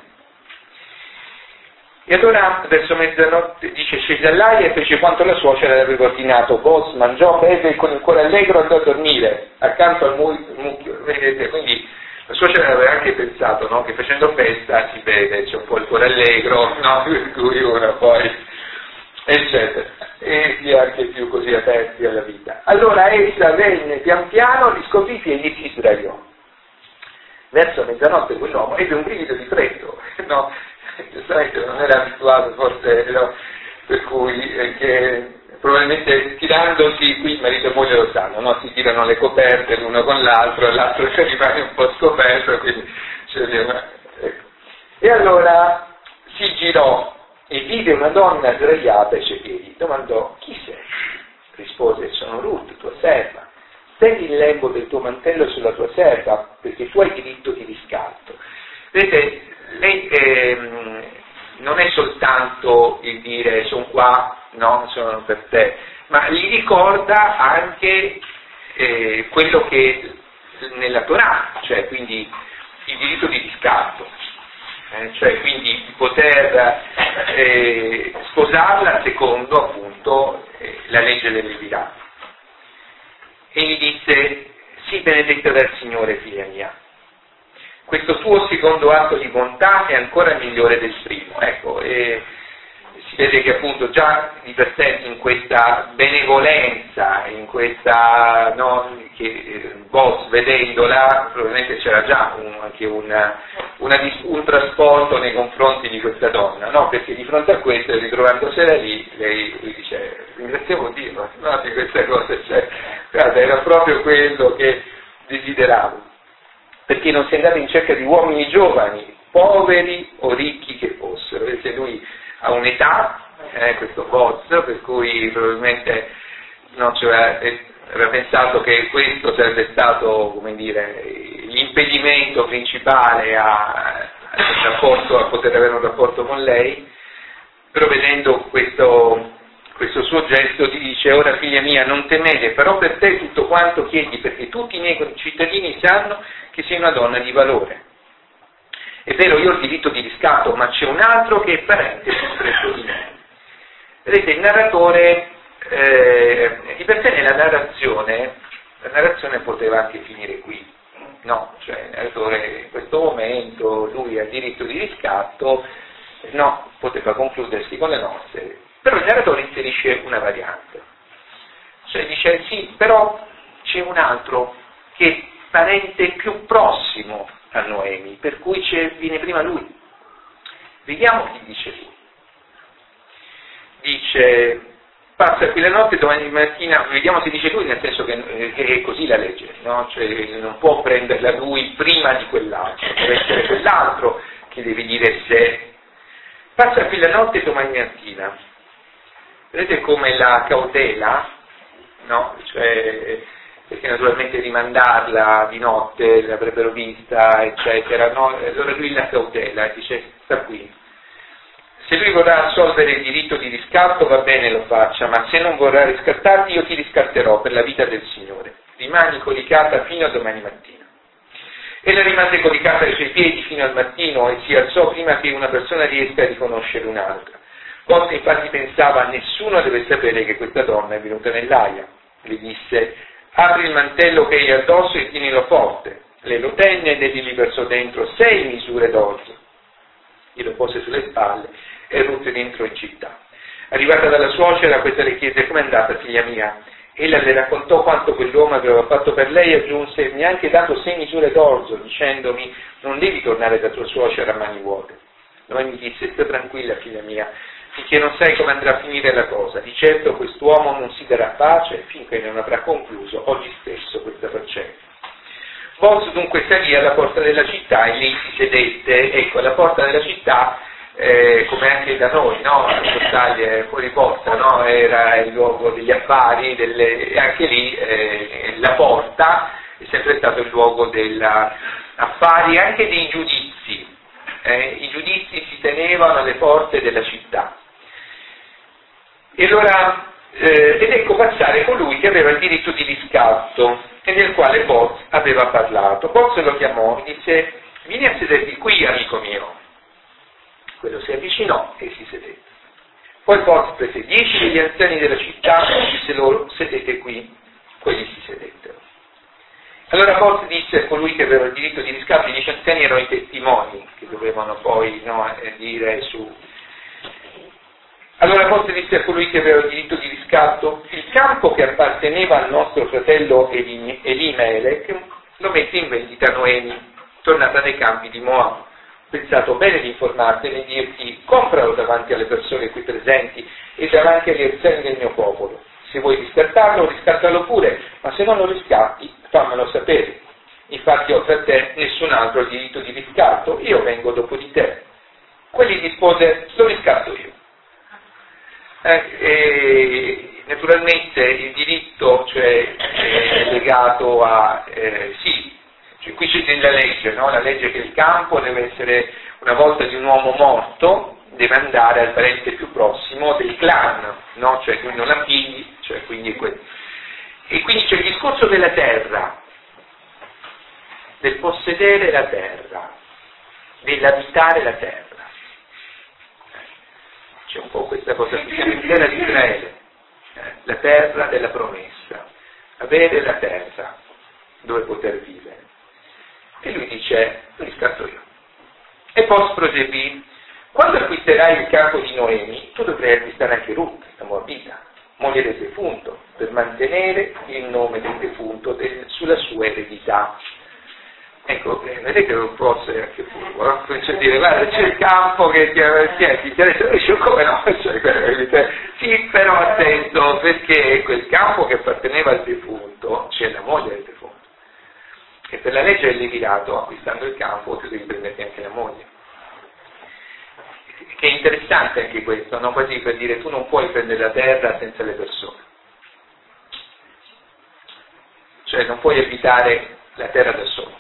Speaker 1: E allora verso mezzanotte dice: scese all'aia e fece quanto la suocera le aveva ordinato. Boaz mangiò, beve e con il cuore allegro andò a dormire accanto al mucchio. Vedete, quindi la suocera aveva anche pensato, no, che facendo festa si beve, c'è un po' il cuore allegro, no, per cui uno poi, eccetera, e si è anche più così aperti alla vita. Allora essa venne pian piano, li scoprì i piedi e si sdraiò. Verso mezzanotte quell'uomo ebbe un brivido di freddo, no? Giustamente non era abituato forse, no? Per cui che probabilmente tirandosi, qui marito e moglie lo sanno, no? Si tirano le coperte l'uno con l'altro e l'altro rimane un po' scoperto, quindi ecco. E allora si girò e vide una donna sdraiata ai suoi piedi. Domandò: chi sei? Rispose: sono Ruth, tua serva. Stendi il lembo del tuo mantello sulla tua serva, perché tu hai diritto di riscatto. Vedete, lei non è soltanto il dire sono qua, no, sono per te, ma gli ricorda anche quello che nella Torah, cioè quindi il diritto di riscatto, cioè quindi di poter sposarla secondo appunto la legge del Levirato. E gli disse: sii benedetta dal Signore, figlia mia. Questo tuo secondo atto di bontà è ancora migliore del primo. Ecco, si vede che appunto già di per sé in questa benevolenza, in questa, no, che Boaz vedendola, probabilmente c'era già anche un trasporto nei confronti di questa donna, no? Perché di fronte a questo, ritrovandosela lì, lei dice: ringraziamo Dio, no, di questa cosa, cioè, guarda, era proprio quello che desideravo. Perché non si è andato in cerca di uomini giovani, poveri o ricchi che fossero. Vedete, lui ha un'età, questo Boaz, per cui probabilmente non aveva pensato che questo sarebbe stato, come dire, l'impedimento principale a poter avere un rapporto con lei, però vedendo questo suo gesto ti dice: ora figlia mia, non temete, però per te tutto quanto chiedi, perché tutti i miei cittadini sanno che sei una donna di valore. È vero, io ho il diritto di riscatto, ma c'è un altro che è parente più stretto di me. Vedete, il narratore, di per sé nella la narrazione poteva anche finire qui, no? Cioè il narratore in questo momento, lui ha il diritto di riscatto, no, poteva concludersi con le nozze. Però il narratore inserisce una variante, cioè dice: sì, però c'è un altro che è parente più prossimo a Noemi, per cui viene prima lui. Vediamo chi dice lui. Dice: passa qui la notte, domani mattina, vediamo se dice lui, nel senso che è così la legge, no? Cioè non può prenderla lui prima di quell'altro, deve essere quell'altro che deve dire se. Passa qui la notte, domani mattina. Vedete come la cautela, no? Cioè, perché naturalmente rimandarla di notte l'avrebbero vista, eccetera, no? Allora lui la cautela e dice: sta qui. Se lui vorrà assolvere il diritto di riscatto, va bene, lo faccia, ma se non vorrà riscattarti, io ti riscatterò per la vita del Signore. Rimani coricata fino a domani mattina. Ella rimase coricata ai suoi piedi fino al mattino e si alzò prima che una persona riesca a riconoscere un'altra. Boaz infatti pensava: nessuno deve sapere che questa donna è venuta nell'aia. Le disse: apri il mantello che hai addosso e tienilo forte. Lei lo tenne ed egli gli versò dentro 6 misure d'orzo. Glielo pose sulle spalle e ruppe dentro in città. Arrivata dalla suocera, questa le chiese: com'è andata, figlia mia? Ella le raccontò quanto quell'uomo aveva fatto per lei e aggiunse: mi ha anche dato 6 misure d'orzo, dicendomi: non devi tornare da tua suocera a mani vuote. Noi mi disse: sta tranquilla, figlia mia, finché non sai come andrà a finire la cosa. Di certo quest'uomo non si darà pace finché non avrà concluso oggi stesso questa faccenda. Boaz dunque salì alla porta della città e lì si sedette. Ecco, alla porta della città, come anche da noi, no? A Portaglie fuori porta, no? Era il luogo degli affari, e anche lì la porta è sempre stato il luogo degli affari, anche dei giudizi. I giudizi si tenevano alle porte della città. E allora, ed ecco passare colui che aveva il diritto di riscatto e del quale Boaz aveva parlato. Boaz lo chiamò e disse: vieni a sederti qui, amico mio. Quello si avvicinò e si sedette. Poi Boaz prese 10 degli anziani della città e disse loro: sedete qui. Quelli si sedettero. Allora Boaz disse a colui che aveva il diritto di riscatto: i 10 anziani erano i testimoni che dovevano poi, no, dire su. Allora Boaz disse a colui che aveva il diritto di riscatto: il campo che apparteneva al nostro fratello Elimelech lo mette in vendita Noemi, tornata dai campi di Moab. Ho pensato bene di informartene e dirti: compralo davanti alle persone qui presenti e davanti agli anziani del mio popolo. Se vuoi riscattarlo, riscattalo pure, ma se non lo riscatti, fammelo sapere. Infatti oltre a te nessun altro ha il diritto di riscatto, io vengo dopo di te. Quelli rispose: lo riscatto io. E naturalmente il diritto, cioè, è legato a sì, cioè, qui c'è nella legge, no? La legge che il campo deve essere, una volta di un uomo morto, deve andare al parente più prossimo del clan, no? Cioè quindi non ha figli, cioè quindi e quindi c'è il discorso della terra, del possedere la terra, dell'abitare la terra. C'è un po' questa cosa qui, siamo in terra di Israele, la terra della promessa, avere la terra dove poter vivere. E lui dice, lo riscatto io. E poi proseguì, quando acquisterai il campo di Noemi, tu dovrai acquistare anche Ruth, la Moabita, moglie del defunto, per mantenere il nome del defunto sulla sua eredità. Ecco, vedete che non può essere anche furbo, no? Comincia a dire, guarda, c'è il campo che ti interessa, dice, come no? Sì, però attento, perché quel campo che apparteneva al defunto, c'è la moglie del defunto. E per la legge del Levirato, acquistando il campo, tu devi prenderti anche la moglie. Che è interessante anche questo, no? Quasi per dire, tu non puoi prendere la terra senza le persone. Cioè, non puoi abitare la terra da solo.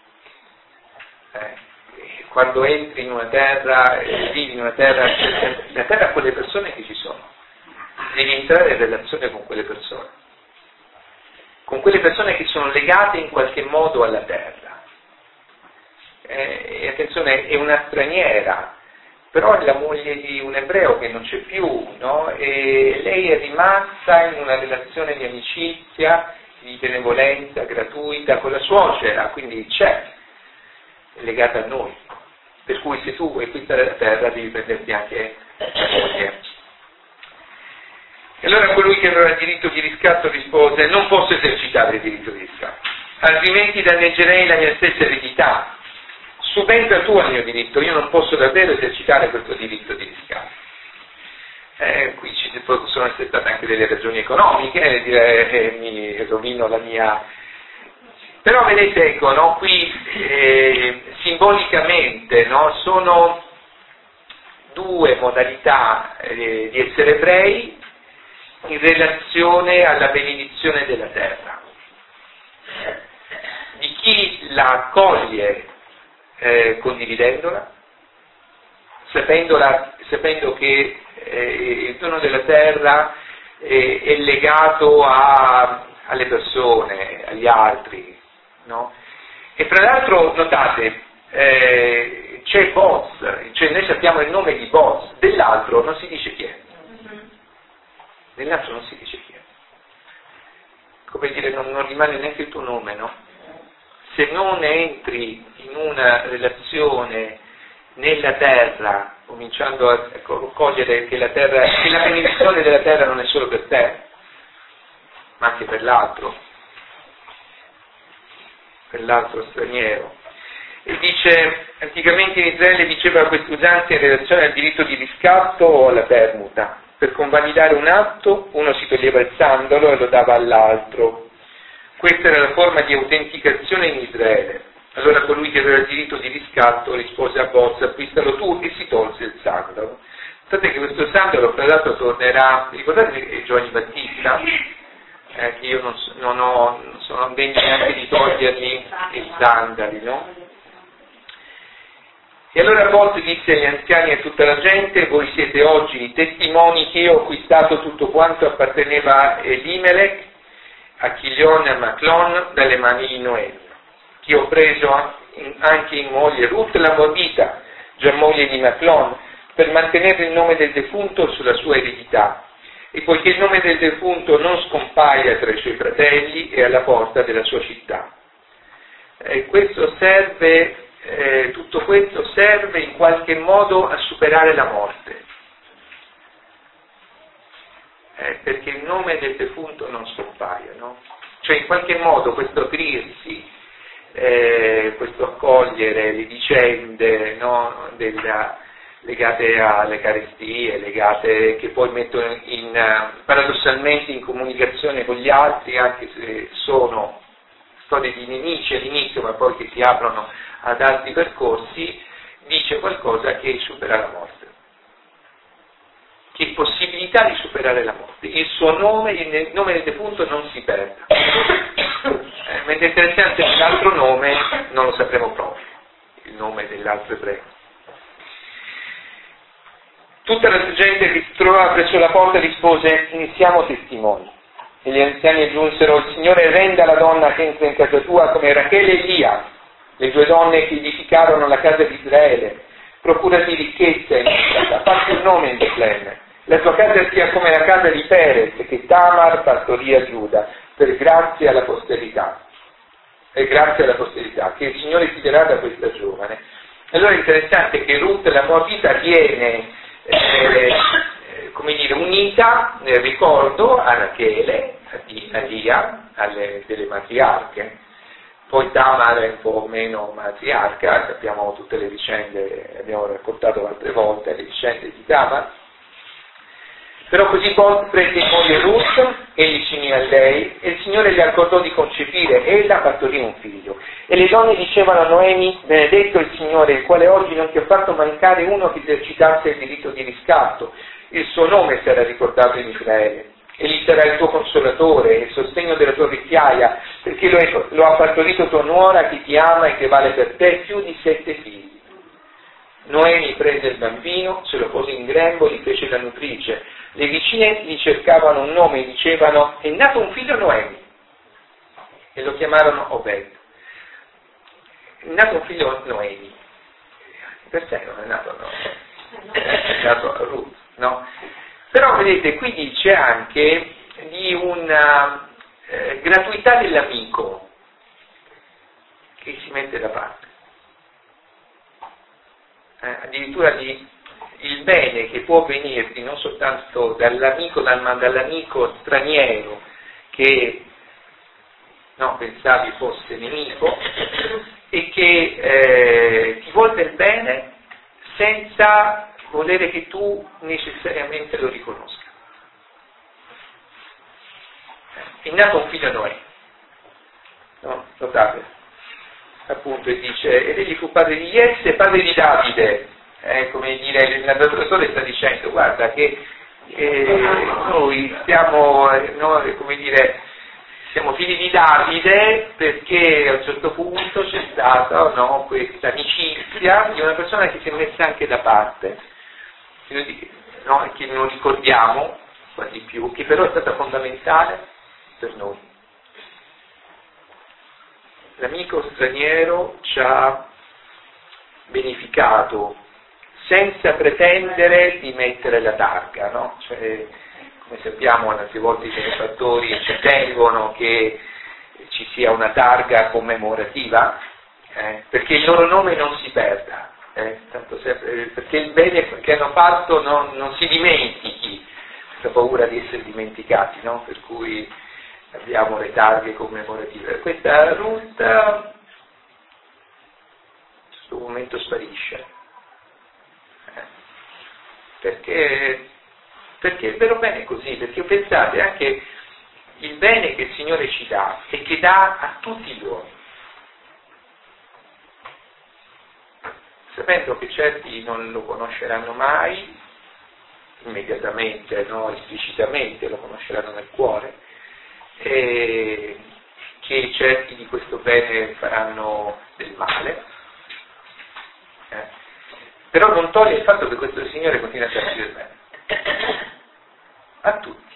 Speaker 1: Quando entri in una terra, vivi in una terra, la terra ha quelle persone che ci sono, devi entrare in relazione con quelle persone che sono legate in qualche modo alla terra. E attenzione, è una straniera, però è la moglie di un ebreo che non c'è più, no? E lei è rimasta in una relazione di amicizia, di benevolenza gratuita con la suocera, quindi c'è, è legata a noi, per cui se tu vuoi acquistare la terra devi prenderti anche la moglie. E allora colui che aveva il diritto di riscatto rispose, non posso esercitare il diritto di riscatto, altrimenti danneggerei la mia stessa eredità, subentra tu al mio diritto, io non posso davvero esercitare questo diritto di riscatto. Qui ci possono essere state anche delle ragioni economiche, dire mi rovino la mia... Però vedete, ecco, no, qui simbolicamente, no, sono due modalità di essere ebrei in relazione alla benedizione della terra. Di chi la accoglie condividendola, sapendo che il dono della terra è legato alle persone, agli altri. No? E fra l'altro notate, c'è Boaz, cioè noi sappiamo il nome di Boaz, dell'altro non si dice chi è, dell'altro non si dice chi è, come dire non rimane neanche il tuo nome, no? Se non entri in una relazione nella terra, cominciando a cogliere che la benedizione della terra non è solo per te, ma anche per l'altro straniero. E dice, anticamente in Israele diceva questa usanza in relazione al diritto di riscatto o alla permuta. Per convalidare un atto uno si toglieva il sandalo e lo dava all'altro. Questa era la forma di autenticazione in Israele. Allora colui che aveva il diritto di riscatto rispose a Boaz, acquistalo tu, e si tolse il sandalo. Sapete che questo sandalo fra l'altro tornerà, ricordate che Giovanni Battista? Che io non sono degno neanche di togliergli i sandali, no? E allora Boaz disse agli anziani e a tutta la gente, voi siete oggi i testimoni che io ho acquistato tutto quanto apparteneva a Elimelech, a Chilion e a Maclon dalle mani di Noemi, che ho preso anche in moglie Ruth la Moabita, già moglie di Maclon, per mantenere il nome del defunto sulla sua eredità. E poiché il nome del defunto non scompaia tra i suoi fratelli, è alla porta della sua città. Tutto questo serve in qualche modo a superare la morte, perché il nome del defunto non scompaia, no? Cioè in qualche modo questo aprirsi, questo accogliere le vicende, no, legate alle carestie, legate che poi mettono paradossalmente in comunicazione con gli altri, anche se sono storie di nemici all'inizio, ma poi che si aprono ad altri percorsi, dice qualcosa che supera la morte. Che possibilità di superare la morte. Il suo nome, il nome del defunto non si perde. Mentre è interessante l'altro nome non lo sapremo proprio, il nome dell'altro ebreo. Tutta la gente che si trovava presso la porta rispose, ne siamo testimoni. E gli anziani aggiunsero: il Signore renda la donna che entra in casa tua come Rachele e Lia, le due donne che edificarono la casa di Israele. Procurati ricchezza in casa, fatti un nome in Betlemme. La tua casa sia come la casa di Perez, che Tamar partorì a Giuda, per grazia alla posterità. E grazie alla posterità, che il Signore ti darà da questa giovane. Allora è interessante che Ruth, la Moabita, viene come dire, unita nel ricordo a Rachele, a Lia, delle matriarche. Poi Tamar è un po' meno matriarca, sappiamo tutte le vicende, abbiamo raccontato altre volte le vicende di Tamar. Però così prese in moglie Ruth, egli si unì a lei, e il Signore le accordò di concepire, e ella partorì un figlio. E le donne dicevano a Noemi: benedetto il Signore, il quale oggi non ti ha fatto mancare uno che esercitasse il diritto di riscatto. Il suo nome sarà ricordato in Israele. Egli sarà il tuo consolatore, il sostegno della tua vecchiaia, perché lo ha partorito tua nuora che ti ama e che vale per te più di 7 figli. Noemi prese il bambino, se lo pose in grembo, gli fece da nutrice. Le vicine gli cercavano un nome e dicevano: è nato un figlio a Noemi. E lo chiamarono Obed. È nato un figlio a Noemi. Per sé non è nato a Noemi. È nato a Ruth, no? Però vedete, qui dice anche di una gratuità dell'amico che si mette da parte. Addirittura il bene che può venirti non soltanto dall'amico, ma dall'amico straniero che pensavi fosse nemico e che ti vuol del bene senza volere che tu necessariamente lo riconosca. È nato un figlio a Noè, no? Notate, appunto, e dice: ed egli fu padre di Jesse e padre di Davide. Come dire, il narratore sta dicendo: guarda che noi siamo figli di Davide perché a un certo punto c'è stata questa amicizia di una persona che si è messa anche da parte, che non ricordiamo quasi più, che però è stata fondamentale per noi. L'amico straniero ci ha beneficato senza pretendere di mettere la targa, no? Cioè, come sappiamo, altre volte i benefattori ci tengono che ci sia una targa commemorativa, perché il loro nome non si perda, perché il bene che hanno fatto non si dimentichi, per paura di essere dimenticati, no? Per cui abbiamo le targhe commemorative. Questa Ruth in questo momento sparisce. Perché il vero bene è così, perché pensate anche il bene che il Signore ci dà e che dà a tutti gli uomini, sapendo che certi non lo conosceranno mai immediatamente, esplicitamente, lo conosceranno nel cuore, e che certi di questo bene faranno del male. Però non toglie il fatto che questo Signore continua a darci del bene. A tutti.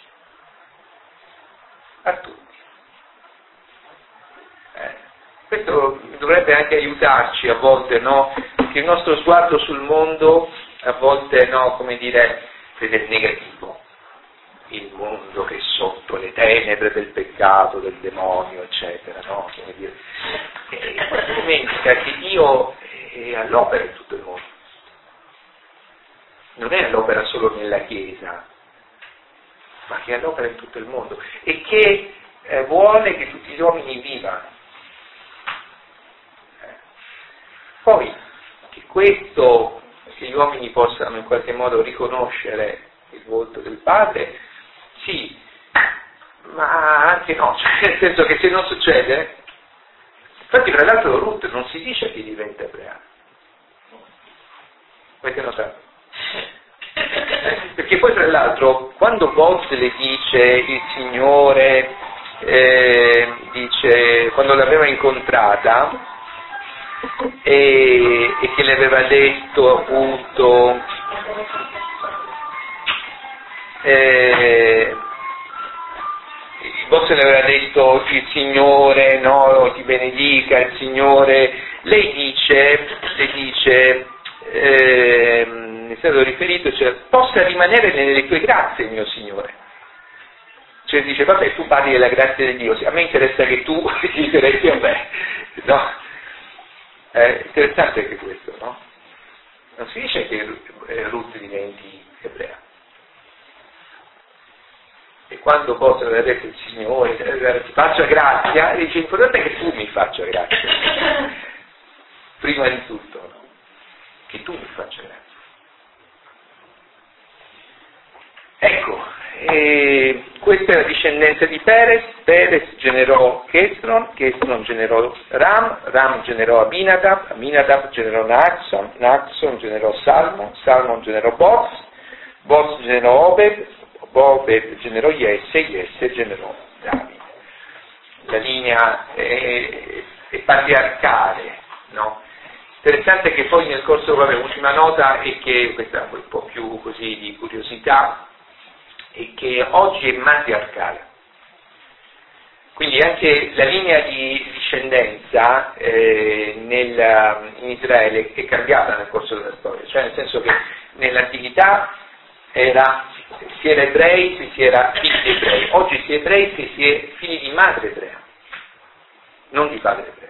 Speaker 1: A tutti. Questo dovrebbe anche aiutarci a volte, perché il nostro sguardo sul mondo a volte, vede il negativo. Il mondo che è sotto le tenebre del peccato, del demonio, eccetera, E poi si dimentica che Dio è all'opera in tutto il mondo. Non è all'opera solo nella Chiesa, ma che è all'opera in tutto il mondo e che vuole che tutti gli uomini vivano. Poi, che gli uomini possano in qualche modo riconoscere il volto del Padre, sì, ma anche no, nel senso che se non succede, infatti tra l'altro Ruth non si dice che diventa ebrea. Avete notato? Perché poi tra l'altro quando Boaz le dice il Signore, quando l'aveva incontrata e che le aveva detto appunto Forse le aveva detto il Signore, no, ti benedica il Signore. Lei dice è stato riferito, cioè, possa rimanere nelle tue grazie, mio Signore. Cioè dice, vabbè, tu parli della grazia di Dio, a me interessa che tu ti interessi a me, no? È interessante anche questo, no? Non si dice che Ruth diventi ebrea. E quando posso aver detto il Signore, ti faccia grazia, dice, l'importante è che tu mi faccia grazia. Prima di tutto, no? Che tu mi faccia grazia. Ecco, questa è la discendenza di Perez generò Chesron generò Ram generò Aminadab generò Naxon generò Salmon generò Boz generò Obed generò Jesse generò Davide. La linea è patriarcale, no? Interessante che poi nel corso, ultima nota, è che questa è un po' più così di curiosità, e che oggi è matriarcale. Quindi anche la linea di discendenza in Israele è cambiata nel corso della storia, cioè nel senso che nell'antichità si era ebrei se si era figli di ebrei, oggi si è ebrei se si è figli di madre ebrea, non di padre ebreo.